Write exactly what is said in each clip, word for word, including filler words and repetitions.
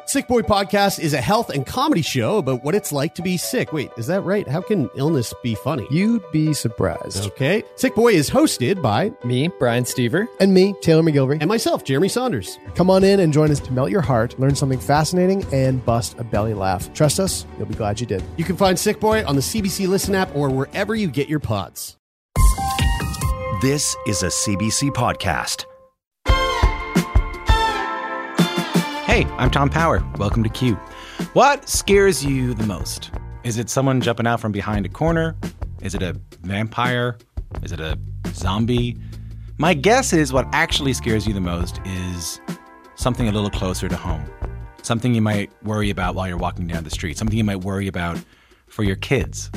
Sick Boy Podcast is a health and comedy show about what it's like to be sick. Wait, is that right? How can illness be funny? You'd be surprised. Okay. Sick Boy is hosted by me, Brian Stever, and me, Taylor McGilvery, and myself, Jeremy Saunders. Come on in and join us to melt your heart, learn something fascinating, and bust a belly laugh. Trust us, you'll be glad you did. You can find Sick Boy on the C B C Listen app or wherever you get your pods. This is a C B C podcast. Hey, I'm Tom Power. Welcome to Q. What scares you the most? Is it someone jumping out from behind a corner? Is it a vampire? Is it a zombie? My guess is what actually scares you the most is something a little closer to home. Something you might worry about while you're walking down the street. Something you might worry about for your kids.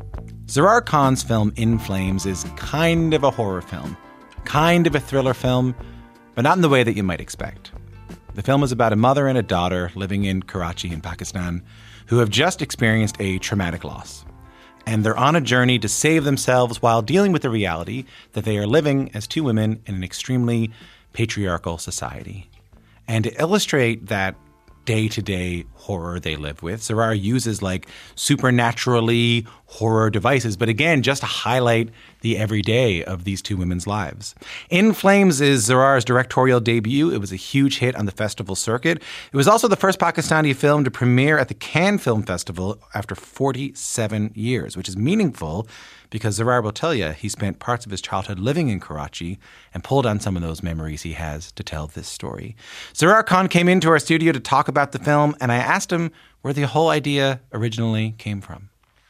Zohrar Khan's film In Flames is kind of a horror film. Kind of a thriller film, but not in the way that you might expect. The film is about a mother and a daughter living in Karachi in Pakistan who have just experienced a traumatic loss. And they're on a journey to save themselves while dealing with the reality that they are living as two women in an extremely patriarchal society. And to illustrate that day-to-day horror they live with, Zohrar uses like supernaturally horror devices, but again, just to highlight the everyday of these two women's lives. In Flames is Zohrar's directorial debut. It was a huge hit on the festival circuit. It was also the first Pakistani film to premiere at the Cannes Film Festival after forty-seven years, which is meaningful because Zohrar will tell you he spent parts of his childhood living in Karachi and pulled on some of those memories he has to tell this story. Zohrar Khan came into our studio to talk about the film, and I asked him where the whole idea originally came from.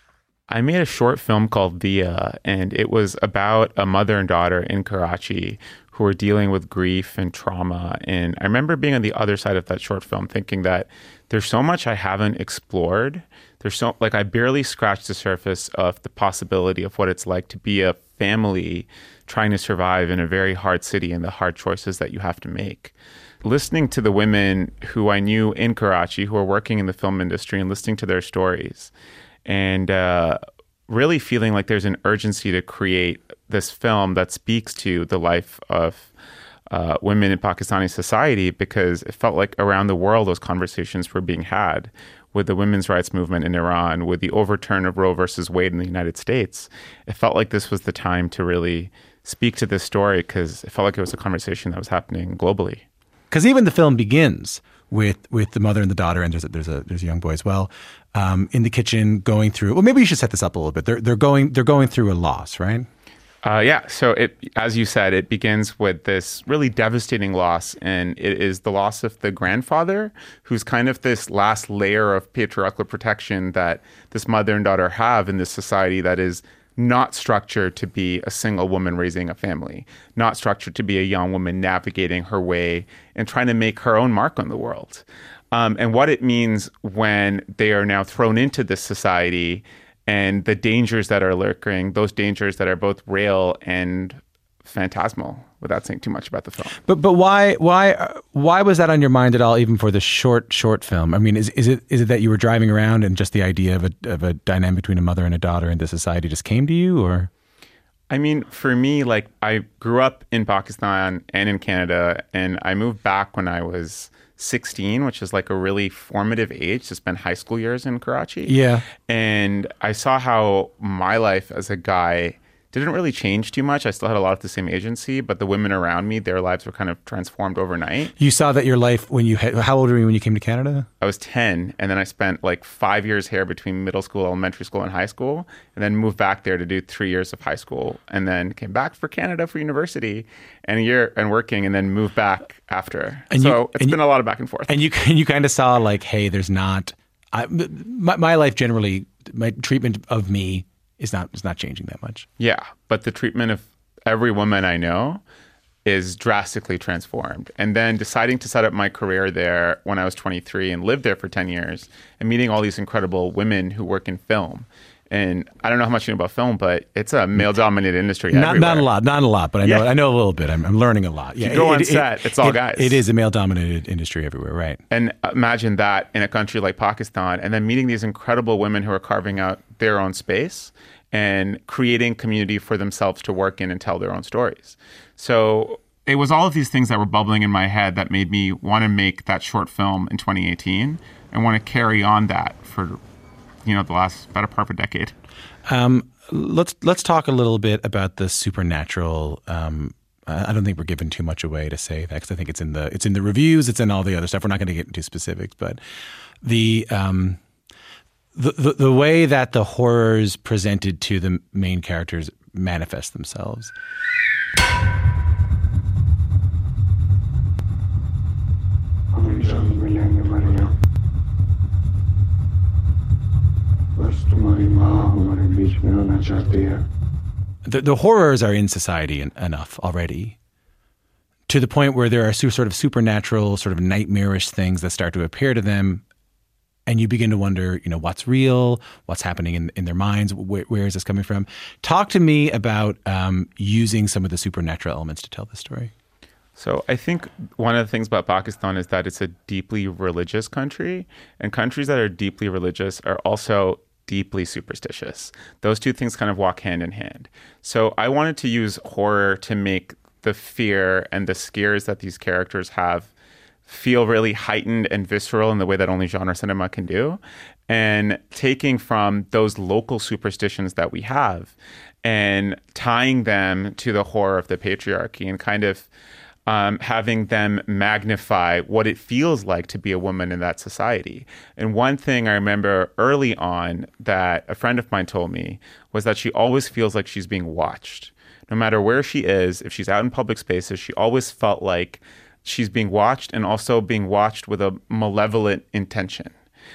I made a short film called Via, and it was about a mother and daughter in Karachi who were dealing with grief and trauma. And I remember being on the other side of that short film thinking that there's so much I haven't explored. There's so, like, I barely scratched the surface of the possibility of what it's like to be a family trying to survive in a very hard city and the hard choices that you have to make. Listening to the women who I knew in Karachi who were working in the film industry and listening to their stories and uh, really feeling like there's an urgency to create this film that speaks to the life of uh, women in Pakistani society, because it felt like around the world those conversations were being had with the women's rights movement in Iran, with the overturn of Roe versus Wade in the United States. It felt like this was the time to really speak to this story because it felt like it was a conversation that was happening globally. Because even the film begins with with the mother and the daughter, and there's a, there's a there's a young boy as well, um, in the kitchen going through. Well, maybe you should set this up a little bit. They're they're going they're going through a loss, right? Uh, yeah. So it, as you said, it begins with this really devastating loss, and it is the loss of the grandfather, who's kind of this last layer of patriarchal protection that this mother and daughter have in this society that is not structured to be a single woman raising a family, not structured to be a young woman navigating her way and trying to make her own mark on the world. Um, and what it means when they are now thrown into this society and the dangers that are lurking, those dangers that are both real and phantasmal, without saying too much about the film. But but why why uh, why was that on your mind at all, even for the short short film? I mean, is is it is it that you were driving around and just the idea of a of a dynamic between a mother and a daughter in this society just came to you, or? I mean, for me, like, I grew up in Pakistan and in Canada, and I moved back when I was sixteen, which is like a really formative age to spend high school years in Karachi. Yeah. And I saw how my life as a guy didn't really change too much. I still had a lot of the same agency, but the women around me, their lives were kind of transformed overnight. You saw that your life when you had, how old were you when you came to Canada? I was ten, and then I spent like five years here between middle school, elementary school, and high school, and then moved back there to do three years of high school, and then came back for Canada for university and a year and working, and then moved back after. And so you, it's been you, a lot of back and forth. And you and you kind of saw like, hey, there's not, I, my, my life generally, my treatment of me is not is not changing that much. Yeah, but the treatment of every woman I know is drastically transformed. And then deciding to set up my career there when I was twenty-three and lived there for ten years and meeting all these incredible women who work in film. And I don't know how much you know about film, but it's a male-dominated industry not, everywhere. Not a lot, not a lot, but I know yeah. I know a little bit. I'm, I'm learning a lot. Yeah, you go it, on it, set, it, it's all it, guys. It is a male-dominated industry everywhere, right? And imagine that in a country like Pakistan, and then meeting these incredible women who are carving out their own space and creating community for themselves to work in and tell their own stories. So it was all of these things that were bubbling in my head that made me want to make that short film in twenty eighteen and want to carry on that for, you know, the last better part of a decade. Um, let's let's talk a little bit about the supernatural. Um, I don't think we're giving too much away to say that, because I think it's in the it's in the reviews, it's in all the other stuff. We're not going to get into specifics, but the um, the, the the way that the horrors presented to the main characters manifest themselves. The, the horrors are in society en- enough already, to the point where there are su- sort of supernatural, sort of nightmarish things that start to appear to them, and you begin to wonder, you know, what's real, what's happening in, in their minds, wh- where is this coming from? Talk to me about um, using some of the supernatural elements to tell this story. So I think one of the things about Pakistan is that it's a deeply religious country, and countries that are deeply religious are also deeply superstitious. Those two things kind of walk hand in hand. So I wanted to use horror to make the fear and the scares that these characters have feel really heightened and visceral in the way that only genre cinema can do, and taking from those local superstitions that we have and tying them to the horror of the patriarchy, and kind of Um, having them magnify what it feels like to be a woman in that society. And one thing I remember early on that a friend of mine told me was that she always feels like she's being watched. No matter where she is, if she's out in public spaces, she always felt like she's being watched, and also being watched with a malevolent intention.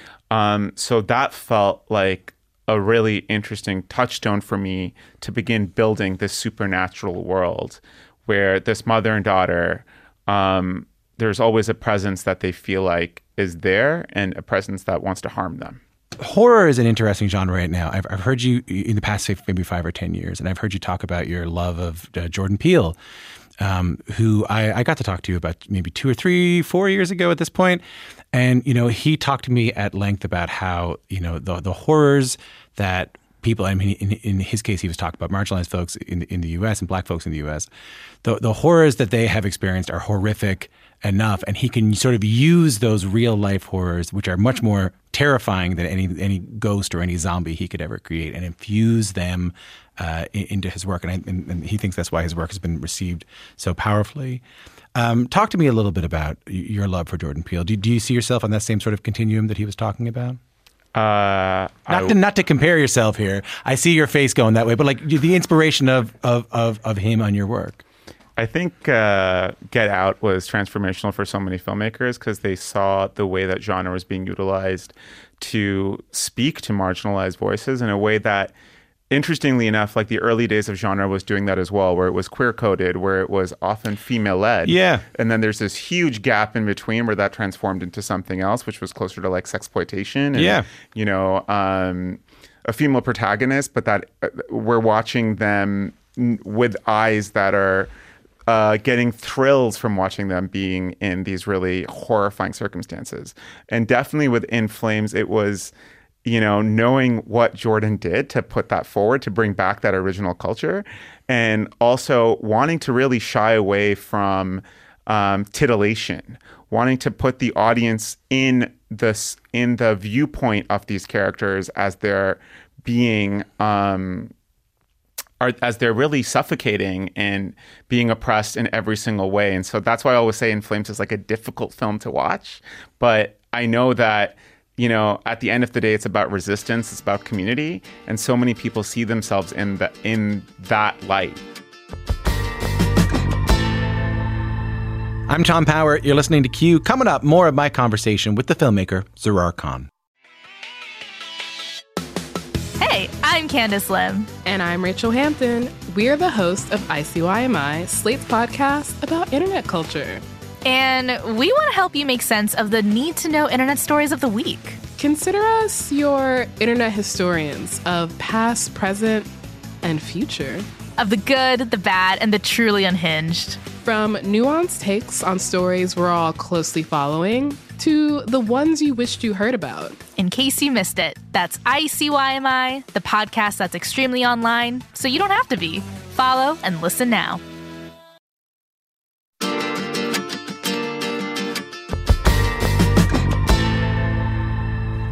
Um, so that felt like a really interesting touchstone for me to begin building this supernatural world, where this mother and daughter, um, there's always a presence that they feel like is there, and a presence that wants to harm them. Horror is an interesting genre right now. I've, I've heard you in the past, say, maybe five or ten years, and I've heard you talk about your love of uh, Jordan Peele, um, who I, I got to talk to you about maybe two or three, four years ago at this point. And, you know, he talked to me at length about how, you know, the, the horrors that people, I mean, in, in his case, he was talking about marginalized folks in, in the U S and black folks in the U S. The, the horrors that they have experienced are horrific enough, and he can sort of use those real life horrors, which are much more terrifying than any any ghost or any zombie he could ever create, and infuse them uh, into his work. And, I, and, and he thinks that's why his work has been received so powerfully. Um, talk to me a little bit about your love for Jordan Peele. Do, do you see yourself on that same sort of continuum that he was talking about? Uh, not I, to not to compare yourself here. I see your face going that way, but like the inspiration of of of, of him on your work. I think uh, Get Out was transformational for so many filmmakers, because they saw the way that genre was being utilized to speak to marginalized voices in a way that, interestingly enough, like the early days of genre was doing that as well, where it was queer-coded, where it was often female-led. Yeah. And then there's this huge gap in between where that transformed into something else, which was closer to like sexploitation. And, yeah. you know, um, a female protagonist, but that uh, we're watching them n- with eyes that are uh, getting thrills from watching them being in these really horrifying circumstances. And definitely with In Flames, it was, you know, knowing what Jordan did to put that forward, to bring back that original culture, and also wanting to really shy away from um, titillation, wanting to put the audience in this in the viewpoint of these characters as they're being um, are as they're really suffocating and being oppressed in every single way. And so that's why I always say In Flames is like a difficult film to watch, but I know that, you know, at the end of the day, it's about resistance, it's about community, and so many people see themselves in the in that light. I'm Tom Power. You're listening to Q. Coming up, more of my conversation with the filmmaker Zarar Khan. Hey, I'm Candace Lim. And I'm Rachel Hampton. We're the hosts of I C Y M I, Slate's podcast about internet culture. And we want to help you make sense of the need-to-know internet stories of the week. Consider us your internet historians of past, present, and future. Of the good, the bad, and the truly unhinged. From nuanced takes on stories we're all closely following to the ones you wished you heard about. In case you missed it, that's I C Y M I, the podcast that's extremely online, so you don't have to be. Follow and listen now.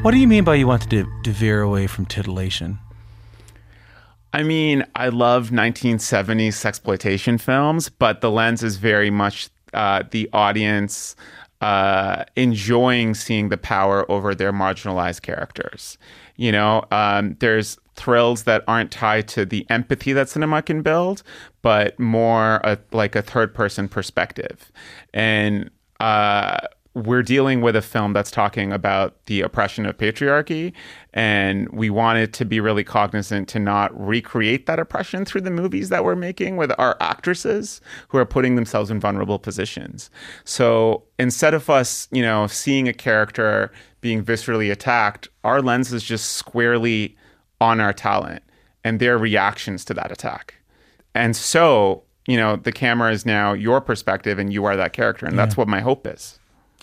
What do you mean by you wanted to, to veer away from titillation? I mean, I love nineteen seventies sexploitation films, but the lens is very much uh, the audience uh, enjoying seeing the power over their marginalized characters. You know, um, there's thrills that aren't tied to the empathy that cinema can build, but more a, like a third-person perspective. And uh, we're dealing with a film that's talking about the oppression of patriarchy, and we wanted to be really cognizant to not recreate that oppression through the movies that we're making with our actresses who are putting themselves in vulnerable positions. So instead of us, you know, seeing a character being viscerally attacked, our lens is just squarely on our talent and their reactions to that attack. And so, you know, the camera is now your perspective and you are that character. And yeah. that's what my hope is.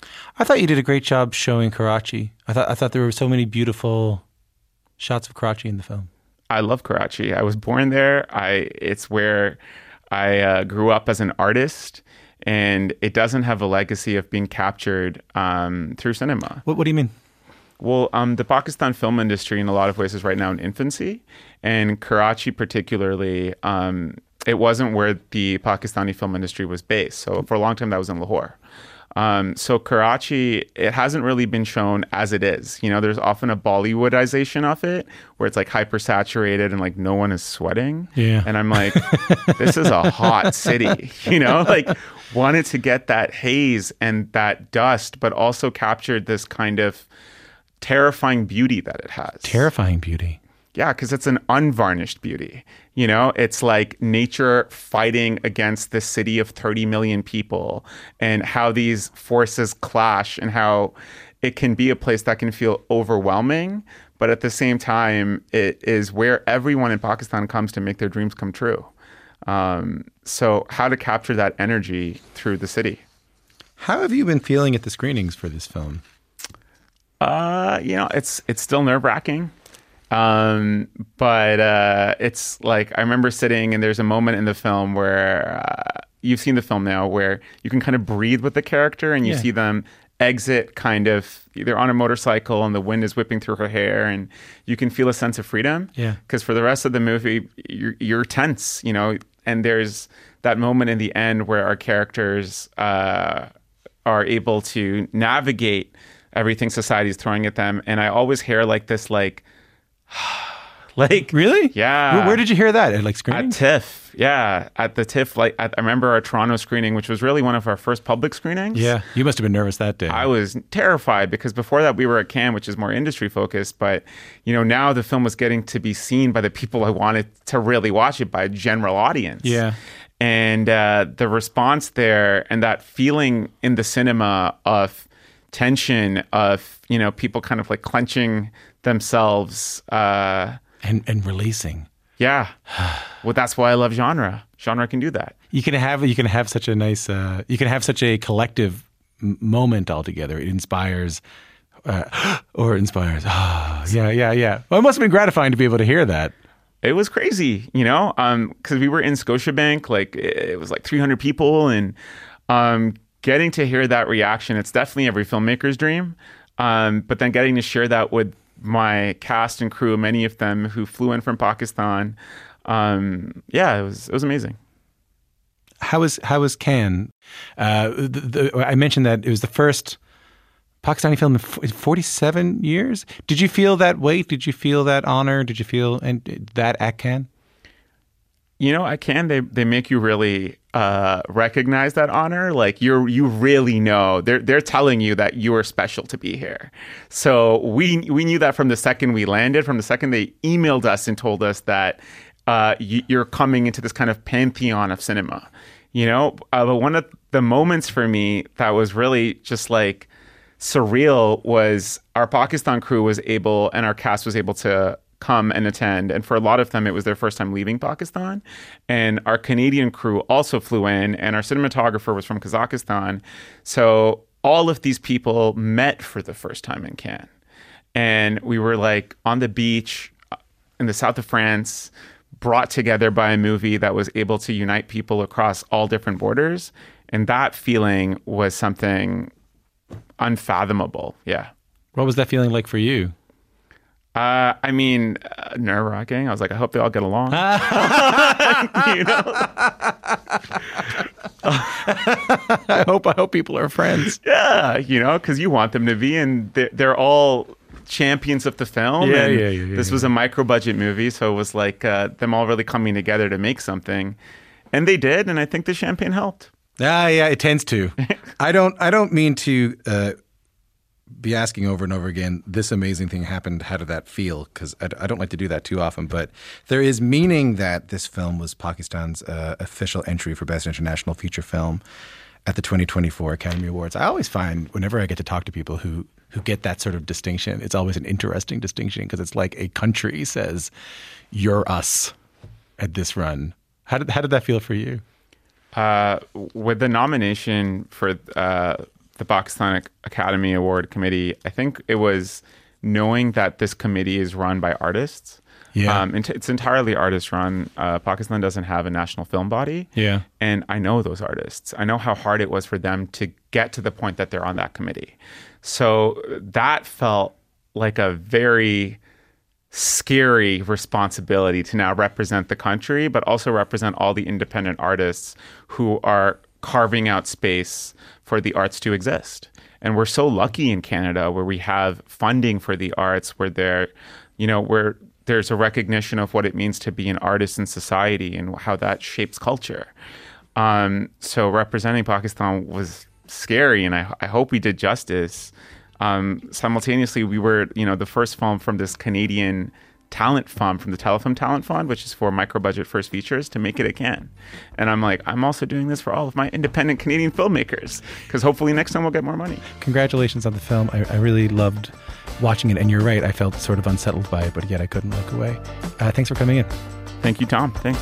I thought you did a great job showing Karachi. I thought I thought there were so many beautiful shots of Karachi in the film. I love Karachi. I was born there. I it's where I uh, grew up as an artist, and it doesn't have a legacy of being captured um, through cinema. What, what do you mean? Well, um, the Pakistan film industry in a lot of ways is right now in infancy, and Karachi particularly, um, it wasn't where the Pakistani film industry was based. So for a long time, that was in Lahore. Um, so Karachi, it hasn't really been shown as it is. You know, there's often a Bollywoodization of it where it's like hypersaturated and like no one is sweating. Yeah. And I'm like, this is a hot city, you know, like wanted to get that haze and that dust, but also captured this kind of terrifying beauty that it has. Terrifying beauty. Yeah, because it's an unvarnished beauty. You know, it's like nature fighting against this city of thirty million people and how these forces clash and how it can be a place that can feel overwhelming. But at the same time, it is where everyone in Pakistan comes to make their dreams come true. Um, so how to capture that energy through the city. How have you been feeling at the screenings for this film? Uh, you know, it's it's still nerve-wracking. Um, but uh, it's like, I remember sitting and there's a moment in the film where uh, you've seen the film now where you can kind of breathe with the character and you yeah. see them exit kind of either on a motorcycle and the wind is whipping through her hair and you can feel a sense of freedom. Yeah. Because for the rest of the movie, you're, you're tense, you know, and there's that moment in the end where our characters uh, are able to navigate everything society's throwing at them. And I always hear like this, like, like really? Yeah. Where, where did you hear that? At like screening? At TIFF. Yeah. At the TIFF, like at, I remember our Toronto screening, which was really one of our first public screenings. Yeah. You must have been nervous that day. I was terrified because before that we were at Cannes, which is more industry focused. But, you know, now the film was getting to be seen by the people I wanted to really watch it by, a general audience. Yeah. And uh, the response there and that feeling in the cinema of tension, of, you know, people kind of like clenching themselves uh and and releasing. Yeah. Well, that's why I love genre. Genre can do that. You can have you can have such a nice uh you can have such a collective m- moment altogether. It inspires uh, or inspires. Oh, yeah, yeah, yeah. Well, it must have been gratifying to be able to hear that. It was crazy, you know, um because we were in Scotiabank, like it was like three hundred people, and um getting to hear that reaction, it's definitely every filmmaker's dream. Um but then getting to share that with my cast and crew, many of them who flew in from Pakistan. Um, yeah, it was it was amazing. How was how was Cannes? Uh, the, the, I mentioned that it was the first Pakistani film in forty-seven years. Did you feel that weight? Did you feel that honor? Did you feel and that at Cannes? You know, at Cannes, they they make you really uh, recognize that honor. Like you're you really know they're they're telling you that you are special to be here. So we we knew that from the second we landed, from the second they emailed us and told us that uh, you, you're coming into this kind of pantheon of cinema. You know, uh, but one of the moments for me that was really just like surreal was our Pakistan crew was able and our cast was able to come and attend. And for a lot of them, it was their first time leaving Pakistan. And our Canadian crew also flew in, and our cinematographer was from Kazakhstan. So all of these people met for the first time in Cannes. And we were like on the beach in the south of France, brought together by a movie that was able to unite people across all different borders. And that feeling was something unfathomable. Yeah. What was that feeling like for you? Uh, I mean, uh, nerve-wracking. I was like, I hope they all get along. You know? I hope I hope people are friends. Yeah, you know, because you want them to be, and they're, they're all champions of the film. Yeah, and yeah, yeah, yeah, This yeah. was a micro-budget movie, so it was like uh, them all really coming together to make something, and they did, and I think the champagne helped. Ah, yeah, it tends to. I don't. I don't mean to uh, be asking over and over again. This amazing thing happened. How did that feel? Because I, I don't like to do that too often. But there is meaning that this film was Pakistan's uh, official entry for Best International Feature Film at the twenty twenty-four Academy Awards. I always find whenever I get to talk to people who who get that sort of distinction, it's always an interesting distinction because it's like a country says, "You're us" at this run. How did how did that feel for you? Uh, with the nomination for uh, the Pakistan Academy Award Committee, I think it was knowing that this committee is run by artists. Yeah. Um, and it's entirely artist run. Uh, Pakistan doesn't have a national film body. Yeah. And I know those artists. I know how hard it was for them to get to the point that they're on that committee. So that felt like a very scary responsibility to now represent the country, but also represent all the independent artists who are carving out space for the arts to exist. And we're so lucky in Canada where we have funding for the arts, where there, you know, where there's a recognition of what it means to be an artist in society and how that shapes culture. Um, so representing Pakistan was scary, and I, I hope we did justice. Um, simultaneously, we were, you know, the first film from this Canadian talent fund, from the Telefilm Talent Fund, which is for micro-budget first features, to make it a Cannes. And I'm like, I'm also doing this for all of my independent Canadian filmmakers, because hopefully next time we'll get more money. Congratulations on the film. I, I really loved watching it. And you're right, I felt sort of unsettled by it, but yet I couldn't look away. Uh, thanks for coming in. Thank you, Tom. Thanks.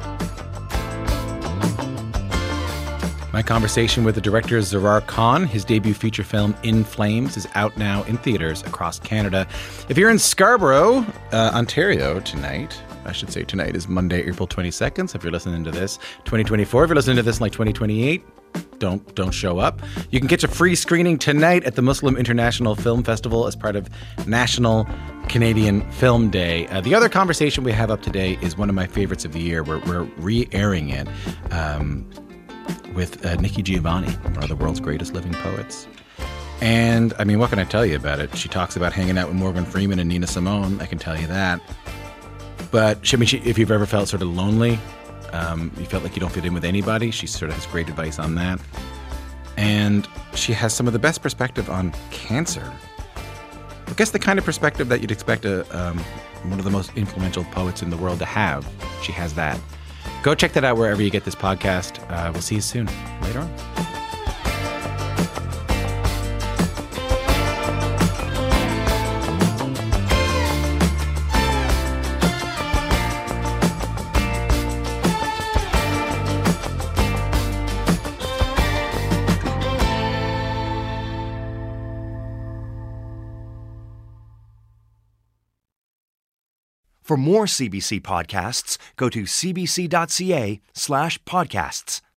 My conversation with the director Zarar Khan. His debut feature film, In Flames, is out now in theaters across Canada. If you're in Scarborough, uh, Ontario tonight, I should say tonight is Monday, April twenty-second. So if you're listening to this, twenty twenty-four. If you're listening to this in like twenty twenty-eight, don't don't show up. You can get a free screening tonight at the Muslim International Film Festival as part of National Canadian Film Day. Uh, the other conversation we have up today is one of my favorites of the year. We're, we're re-airing it. Um, with uh, Nikki Giovanni, one of the world's greatest living poets. And, I mean, what can I tell you about it? She talks about hanging out with Morgan Freeman and Nina Simone. I can tell you that. But, she, I mean, she, if you've ever felt sort of lonely, um, you felt like you don't fit in with anybody, she sort of has great advice on that. And she has some of the best perspective on cancer. I guess the kind of perspective that you'd expect a, um, one of the most influential poets in the world to have. She has that. Go check that out wherever you get this podcast. Uh, we'll see you soon. Later on. For more C B C podcasts, go to cbc.ca slash podcasts.